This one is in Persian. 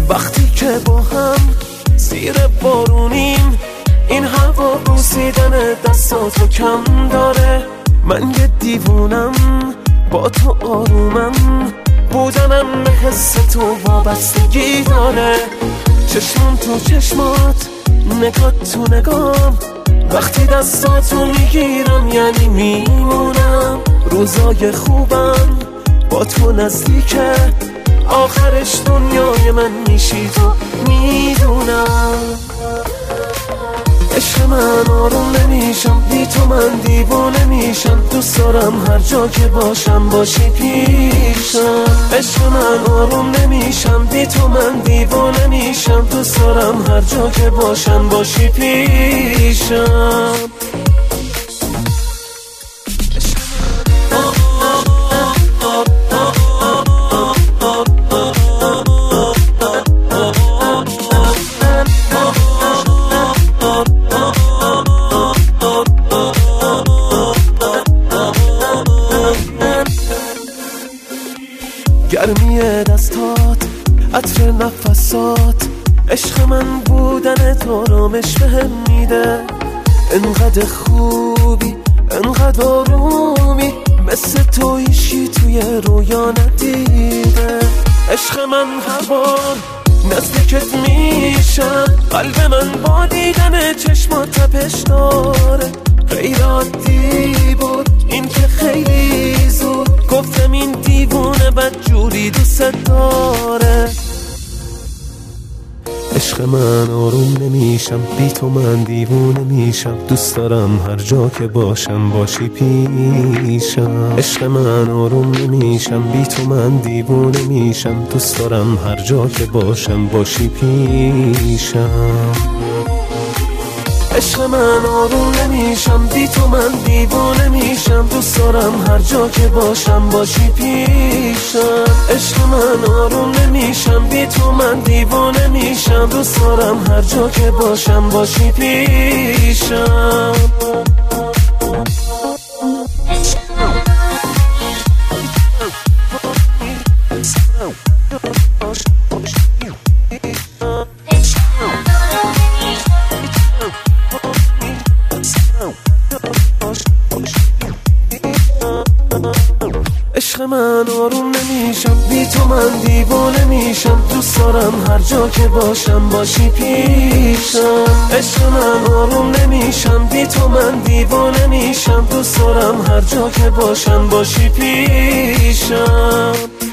وقتی که با هم زیر بارونیم، این هوا بوسیدن دستاتو کم داره. من یه دیوونم با تو آرومم، بودنم به حس تو وابستگی داره. چشمم تو چشمات، نگاه تو نگام، وقتی دستاتو میگیرم یعنی میمونم. روزای خوبم با تو نزدیکه، آخرش دنیای من میشی تو میدونم. عشق من آروم نمیشم بی تو، من دیوانه میشم. دوست دارم هر جا که باشم باشی پیشم. عشق من آروم نمیشم بی تو، من دیوانه میشم. دوست دارم هر جا که باشم باشی پیشم. گرمی دستات، عطر نفسات، عشق من بودن تو آرامش بهم میده. انقدر خوبی، انقدر آرومی، مثل تو هیچی توی رویا ندیده. عشق من هر بار نزدیکت میشم، قلب من با دیدن چشمات تپش داره. غیر عادی بود این که خیلی زود گفتم این دیوونه بدجوری دوست داره. عشق من آروم نمیشم بی تو، من دیوونه میشم. دوست دارم هر جا که باشم باشی پیشم. عشق من آروم نمیشم بی تو، من دیوونه میشم. دوست دارم هر جا که باشم باشی پیشم. عشق من آروم نمیشم بی تو، من دیوانه میشم. دوست دارم هر جا که باشم باشی پیشم. عشق من آروم نمیشم بی تو، من دیوانه میشم. دوست دارم هر جا که باشم باشی پیشم. عشق من آروم نمیشم بی تو، من دیوانه میشم. دوست دارم هر جا که باشم باشی پیشم. عشق من آروم نمیشم بی تو، من دیوانه میشم. دوست دارم هر جا که باشم باشی پیشم.